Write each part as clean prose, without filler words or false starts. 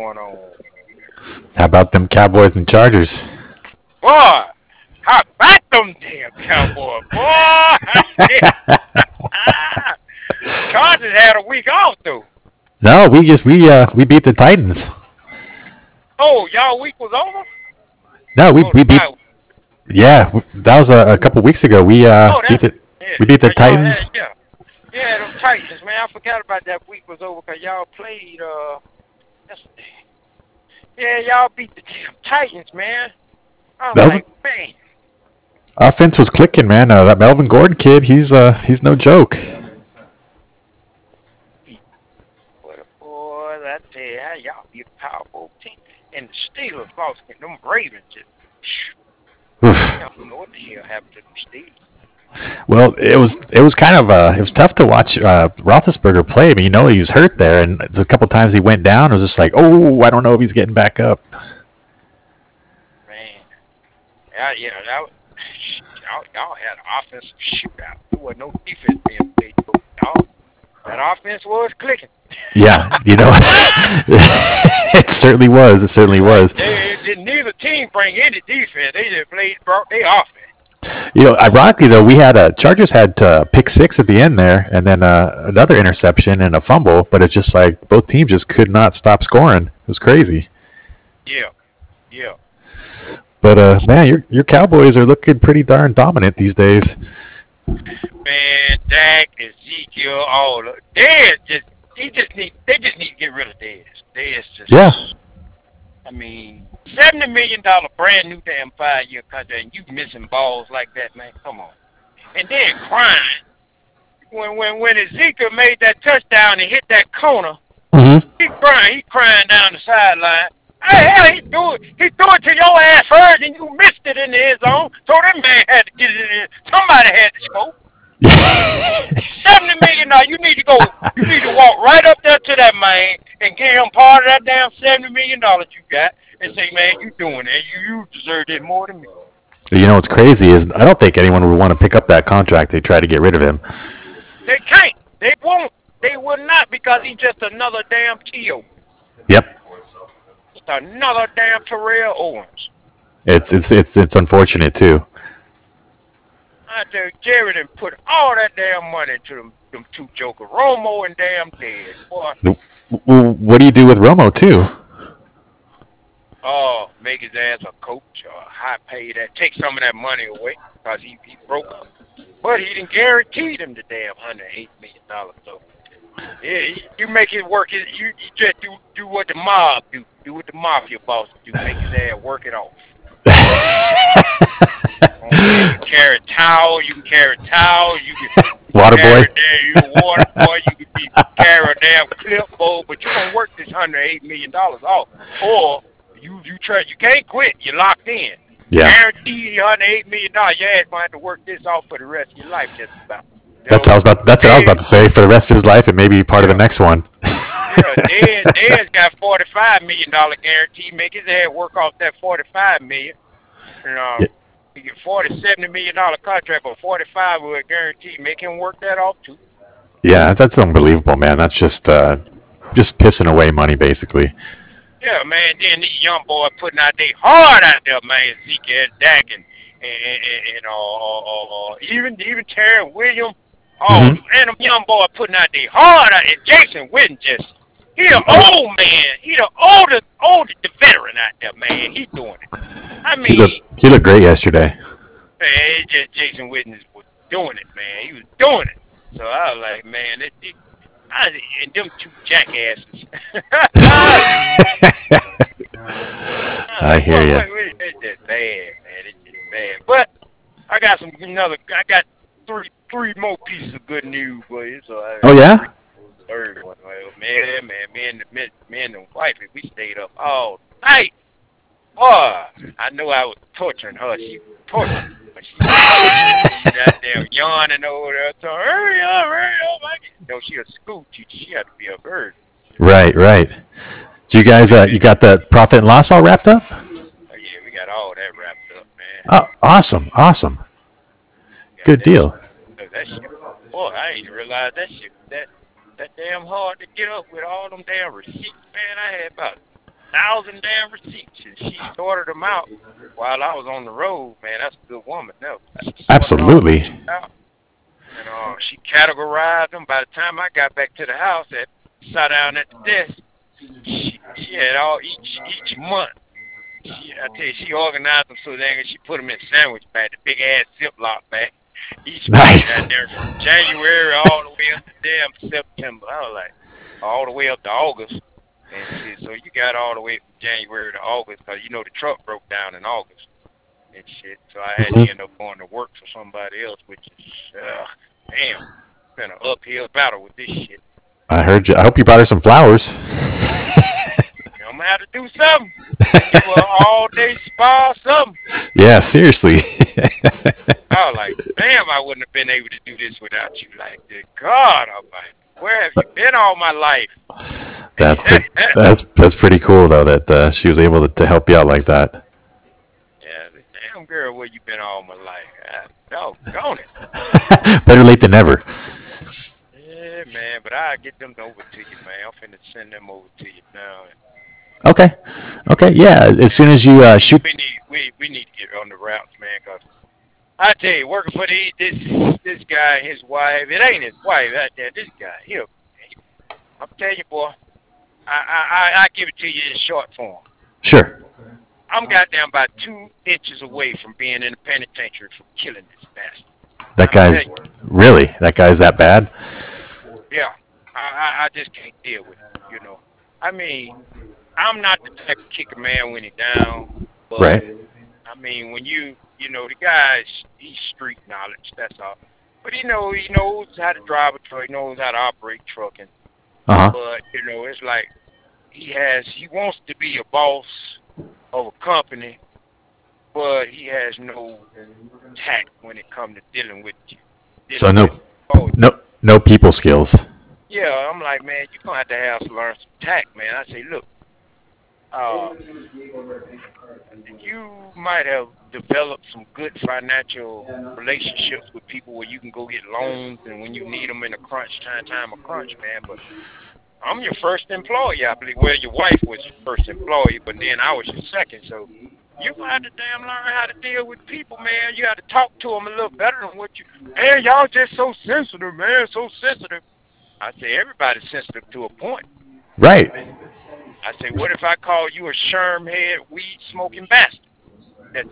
going on? How about them Cowboys and Chargers? Boy, how about them damn Cowboys? Boy, I tell Chargers had a week off though. No, we beat the Titans. Oh, y'all week was over? No, Oh, we the beat. bye. Yeah, that was a couple weeks ago. Oh, Beat that's the yeah. we beat the 'Cause y'all Titans. had yeah. Yeah, them Titans, man. I forgot about that week was over because y'all played yesterday. Yeah, y'all beat the damn Titans, man. I was That was, like, man, offense was clicking, man. That Melvin Gordon kid, he's no joke. beat but boy, I tell you, how y'all beat a powerful team. And the Steelers lost and them Ravens just I Oof. don't know what the hell happened to them Steelers. Well, it was kind of it was tough to watch Roethlisberger play. I mean, he was hurt there, and a couple times he went down. It was just like, oh, I don't know if he's getting back up. Man. Yeah, that was, y'all had an offensive shootout. There wasn't no defense being played. Y'all, that offense was clicking. Yeah, it certainly was. It certainly was. Neither team bring any defense. They just brought their offense. Ironically though, we had Chargers had pick six at the end there, and then another interception and a fumble. But it's just like both teams just could not stop scoring. It was crazy. Yeah, yeah. But man, your Cowboys are looking pretty darn dominant these days. Man, Dak, Ezekiel, all of Dez they just need to get rid of Dez. Dez just Yeah, I mean, $70 million brand new damn 5-year contract and you missing balls like that, man. Come on. And then crying. When Ezekiel made that touchdown and hit that corner, hmm he crying down the sideline. Hey, hell, he threw it to your ass first and you missed it in the end zone. So that man had to get it in. Somebody had to score. $70 million. You need to walk right up there to that man and give him part of that damn $70 million you got and say, man, you doing it. You deserve it more than me. What's crazy is I don't think anyone would want to pick up that contract. They try to get rid of him. They can't. They won't. They will not because he's just another damn T.O. Yep, Just another damn Terrell Owens. it's unfortunate too. I tell you, Jerry done put all that damn money into them two jokers, Romo and damn Dead. Boy, Well, what do you do with Romo too? make his ass a coach or a high paid that take some of that money away because he broke up. But he didn't guarantee them the damn $108 million. So yeah, you make it work. You just do what the mob do. Do what the mafia boss do. Make his ass work it off. You can carry towel. You can carry towel. You can Water boy. You a water boy. You can carry a damn clipboard. But you gonna work this $108 million off, or you can't quit. You're locked in. Yeah, Guaranteed $108 million. Your ass gonna have to work this off for the rest of your life, just about. that's what I was about to say. For the rest of his life, and maybe part of the next one. Yeah, Dez got $45 million guarantee. Make his ass work off that $45 million. And he get $70 contract, but 45 with a guarantee. Make him work that off too. Yeah, that's unbelievable, man. That's just pissing away money, basically. Yeah, man. Then these young boys putting out their heart out there, man. Zeke and Dak and even Terry Williams. Oh, hmm and them young boys putting out their heart out. And Jason Witten just he an old man. He the the veteran out there, man. He's doing it. I mean, He looked great yesterday. man, it's just Jason Witten was doing it, man. He was doing it. So I was like, man, and them two jackasses. I hear you. It's just bad, man. It's just bad. But I got I got three more pieces of good news for you. So Oh yeah. third one. Well, man, me and the wife, we stayed up all night. Boy, I know I was torturing her. She was torturing me. But she goddamn yawning over there. So hurry up. She a school teacher. She had to be up early. Right. Do you guys you got the profit and loss all wrapped up? Oh, yeah, we got all that wrapped up, man. Oh, awesome. Good deal. That shit, boy, I didn't realize that shit that damn hard to get up with all them damn receipts, man. I had about 1,000 damn receipts, and she sorted them out while I was on the road. Man, that's a good woman. No, Absolutely. And she categorized them. By the time I got back to the house, sat down at the desk, she had all each month. I tell you, she organized them so dang, she put them in sandwich bag, the big ass Ziploc bag. Each Nice. month, there from January all the way up to damn September. I was like, all the way up to August. And shit, so you got all the way from January to August, because you know the truck broke down in August and shit. So I had to end up going to work for somebody else, which is, damn, it's been an uphill battle with this shit. I heard you. I hope you brought her some flowers. I'm gonna have to do something. Give her an all-day spa or something. Yeah, seriously. I was like, damn, I wouldn't have been able to do this without you. Like, good God, I'm like, where have you been all my life? That's pretty cool though that she was able to help you out like that. Yeah, damn girl, where you been all my life? Doggone it. Better late than never. Yeah, man, but I'll get them over to you, man. I'm finna send them over to you now. Okay, yeah. As soon as you shoot, we need to get on the routes, man. Cause I tell you, working for this guy and his wife, it ain't his wife out there. This guy, I'm telling you, boy. I give it to you in short form. Sure. I'm goddamn about 2 inches away from being in the penitentiary for killing this bastard. That guy's that bad? Yeah, I just can't deal with it, you know. I mean, I'm not the type to kick a man when he's down, but right. I mean, when you know, the guy's, he's street knowledge, that's all. But he knows how to drive a truck, he knows how to operate trucking. But, you know, it's like he wants to be a boss of a company, but he has no tact when it comes to dealing with you. So no people skills. Yeah, I'm like, man, you're going to have to learn some tact, man. I say, look, you might have developed some good financial relationships with people where you can go get loans and when you need them in a time of crunch, man, but I'm your first employee, I believe. Well, your wife was your first employee, but then I was your second, so you got to damn learn how to deal with people, man. You got to talk to them a little better than what you, man, y'all just so sensitive, man, so sensitive. I say, everybody's sensitive to a point. Right. I say, what if I call you a sherm-head, weed-smoking bastard that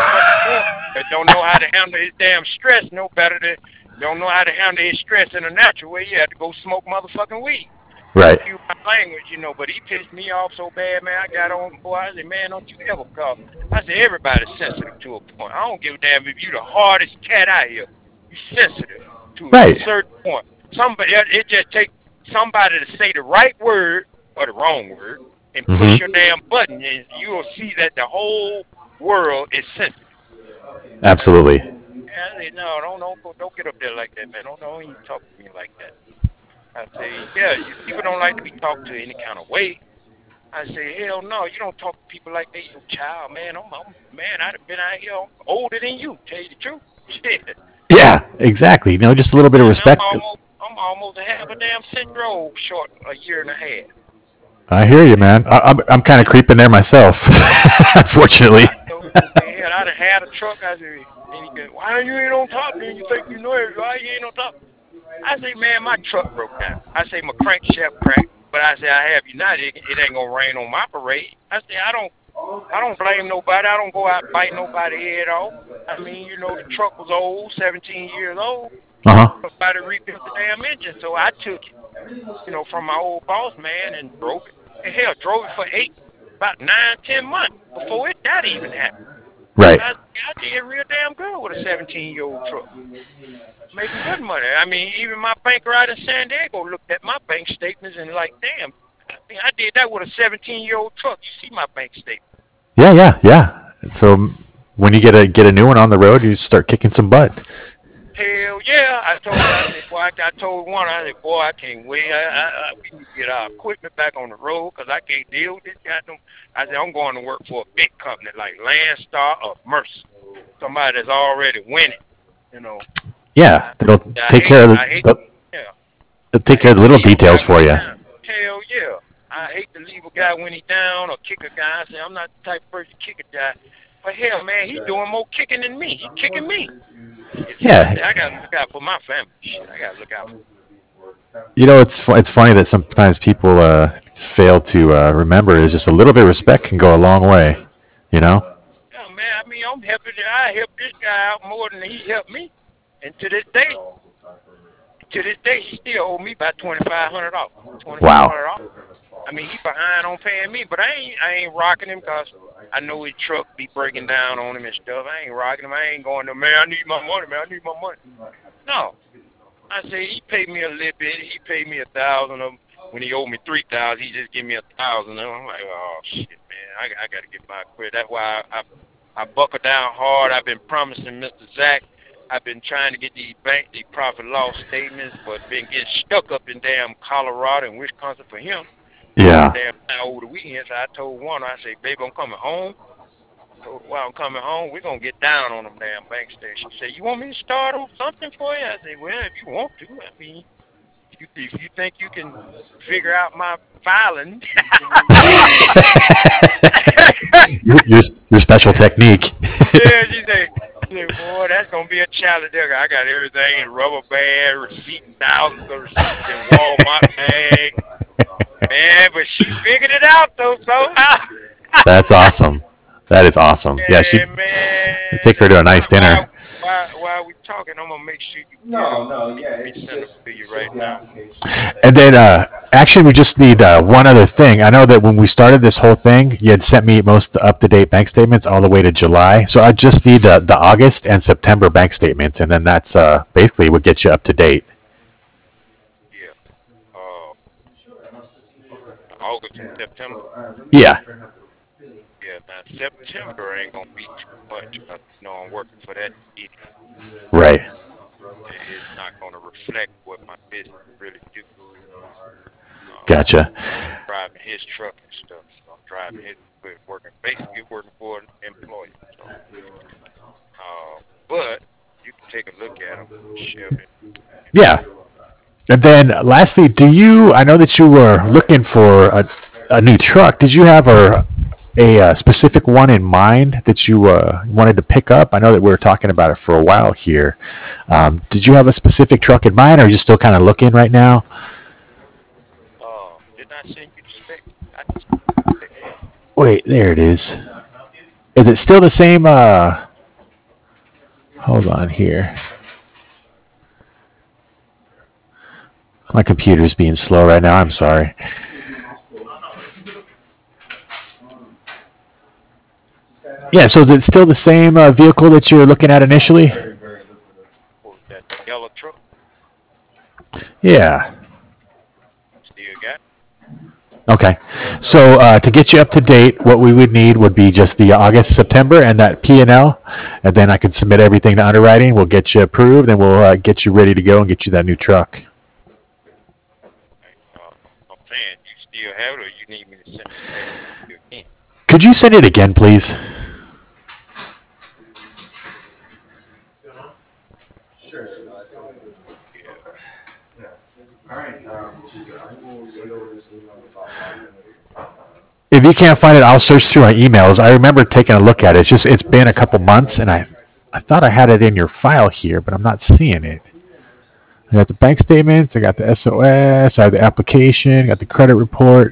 don't know how to handle his damn stress no better than, don't know how to handle his stress in a natural way? You have to go smoke motherfucking weed. Right. You my language, you know, but he pissed me off so bad, man. I got on, boy. I said, man, don't you ever call. I said, everybody's sensitive to a point. I don't give a damn if you the hardest cat out here. You sensitive to a certain point. Somebody, it just takes somebody to say the right word or the wrong word and push your damn button, and you will see that the whole world is sensitive. Absolutely. I said, no, don't get up there like that, man. Don't even talk to me like that. I say, yeah, people don't like to be talked to any kind of way. I say, hell no, you don't talk to people like they your child, man. Man, I'd have been out here older than you, tell you the truth. Shit. Yeah, exactly. You know, just a little bit of respect. I'm almost a half a damn century short a year and a half. I hear you, man. I'm kind of creeping there myself, unfortunately. Hell, I'd have had a truck. I said, and he goes, why you ain't on top, man? You think you know it? Why you ain't on top? I say, man, my truck broke down. I say, my crankshaft cracked. But I say, I have United. It ain't gonna rain on my parade. I say, I don't blame nobody. I don't go out and bite nobody's head off. I mean, you know, the truck was old, 17 years old. Somebody rebuilt the damn engine, so I took it, you know, from my old boss man and drove it. And hell, drove it for about 9-10 months before that even happened. Right. I did real damn good with a 17-year-old truck. Making good money. I mean, even my banker out in San Diego looked at my bank statements and like, damn, I did that with a 17-year-old truck. You see my bank statement. Yeah. So when you get a new one on the road, you start kicking some butt. Hell yeah. I told one, I said, boy, I can't wait. We need to get our equipment back on the road because I can't deal with this goddamn. I said, I'm going to work for a big company like Landstar or Mercer. Somebody that's already winning, you know. Yeah, they'll take care of the little details for you. Hell yeah. I hate to leave a guy when he down or kick a guy. I say I'm not the type of person to kick a guy. But hell, man, he's doing more kicking than me. He's kicking me. See, I Yeah. say I gotta look out for my family. Shit, I gotta look out. It's funny that sometimes people fail to remember is just a little bit of respect can go a long way. You know? Yeah, man. I mean, I'm helping. I help this guy out more than he helped me. And to this day, he still owe me about $2,500. Wow. $2,500. I mean, he behind on paying me, but I ain't rocking him because I know his truck be breaking down on him and stuff. I ain't rocking him. I ain't going to, man, I need my money, man. I need my money. No. I say he paid me a little bit. He paid me 1,000 of when he owed me 3,000. He just give me 1,000. I'm like, oh shit, man. I got to get my credit. That's why I buckle down hard. I've been promising Mr. Zach. I've been trying to get these profit loss statements, but been getting stuck up in damn Colorado and Wisconsin for him. Yeah. Damn over the weekend. So I told one, I say, baby, I'm coming home. So while I'm coming home, we're gonna get down on them damn bank stations. She said, you want me to start on something for you? I said, well, if you want to, I mean, if you think you can figure out my filing. Your special technique. Yeah, she said, boy, that's gonna be a challenge there. I got everything in rubber band, receipts, thousands of receipts in Walmart bag. Man, but she figured it out though, so That's awesome. That is awesome. Yeah, she yeah, man. take her to a nice dinner. While we talking, I'm gonna make sure you get them. Let me send them to you right now. And then, actually, we just need one other thing. I know that when we started this whole thing, you had sent me most up to date bank statements all the way to July. So I just need the August and September bank statements, and then that's basically what gets you up to date. Yeah. Uh, August and September. Yeah. Yeah. Now September ain't gonna be too much. I'm working for that. Right. It's not gonna reflect what my business really do. Gotcha. Driving his truck and stuff. So I'm driving his, basically working for an employer. So, but you can take a look at them, share it. Yeah. And then, lastly, I know that you were looking for a new truck. Did you have a specific one in mind that you wanted to pick up? I know that we were talking about it for a while here. Did you have a specific truck in mind, or are you still kind of looking right now? Didn't I send you the spec? Wait, there it is. Is it still the same? Hold on here. My computer's being slow right now. I'm sorry. Yeah, so is it still the same vehicle that you were looking at initially? That yellow truck Yeah. still got. Okay. So to get you up to date, what we would need would be just the August, September, and that P&L, and then I can submit everything to underwriting. We'll get you approved, and we'll get you ready to go and get you that new truck. I'm saying, you still have it, or you need me to send it back to you again? Could you send it again, please? Yeah. If you can't find it, I'll search through my emails. I remember taking a look at it. It's been a couple months, and I thought I had it in your file here, but I'm not seeing it. I got the bank statements, I got the SOS, I have the application, I got the credit report.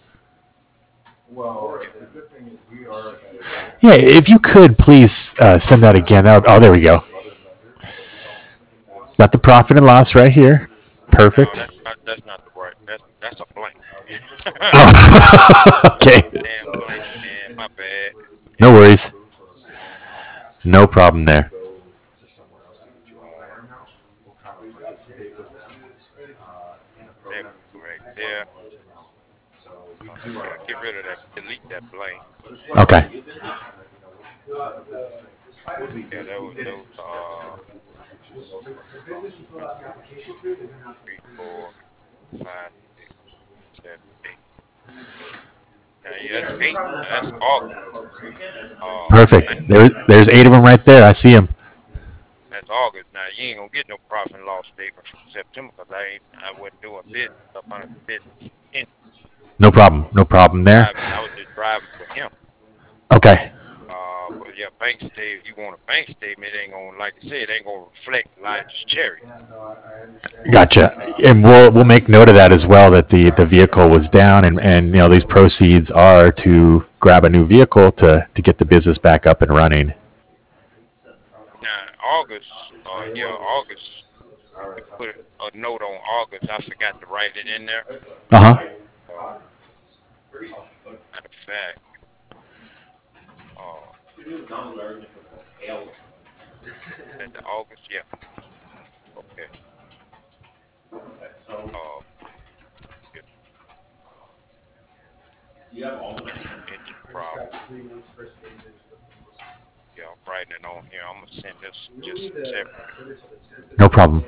Yeah, if you could please send that again. Oh, there we go. Got the profit and loss right here. No, Perfect. that's not the right. That's a blank. Oh, okay. Damn blank, man. My bad. No worries. No problem there. That right there. Yeah, get rid of that. Delete that blank. Okay. Yeah, those 3, 4, 5, 6, 7, 8. Now, yeah, that's 8. That's August. Perfect. There's 8 of them right there. I see them. That's August. Now you ain't gonna get no profit and loss statement from September because I wasn't doing business up under the business. No problem. No problem there. I was just driving for him. Okay. But yeah, bank statement. If you want a bank statement, it ain't gonna, like I said, it ain't gonna reflect Elijah's cherry. Gotcha. And we'll make note of that as well, that the vehicle was down, and you know, these proceeds are to grab a new vehicle to get the business back up and running. Now, August, August, we put a note on August. I forgot to write it in there. Uh-huh. Matter of fact, at the August, yeah. Okay. Engine problem. Yeah, I'm writing it on here. I'm gonna send this just separate. No problem.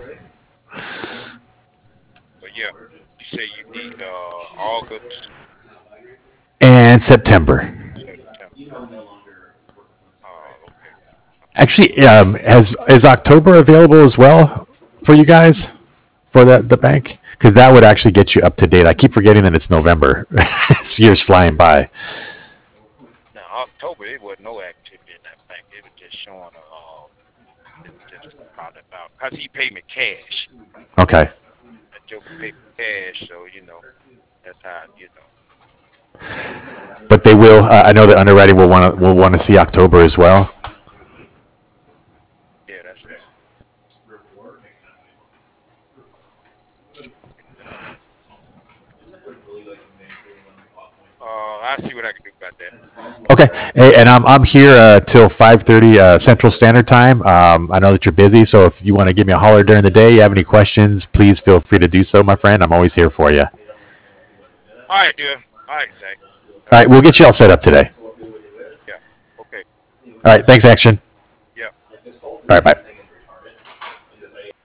But yeah, you say you need August, And September. September. Okay. Actually, is October available as well for you guys for the bank? Because that would actually get you up to date. I keep forgetting that it's November. This year's flying by. Now October, it was no activity in that bank. It was just showing just about because he paid me cash. Okay. That joker paid me cash, so you know that's how you know. But they will. I know the underwriting will want to see October as well. Yeah, that's right. I'll see what I can do about that. Okay. Hey, and I'm here till 5:30 Central Standard Time. I know that you're busy, so if you want to give me a holler during the day, you have any questions, please feel free to do so, my friend. I'm always here for you. All All right, dude. All right, Zach. right, we'll get you all set up today. Yeah. Okay. All right, thanks, Action. Yeah. All right, bye.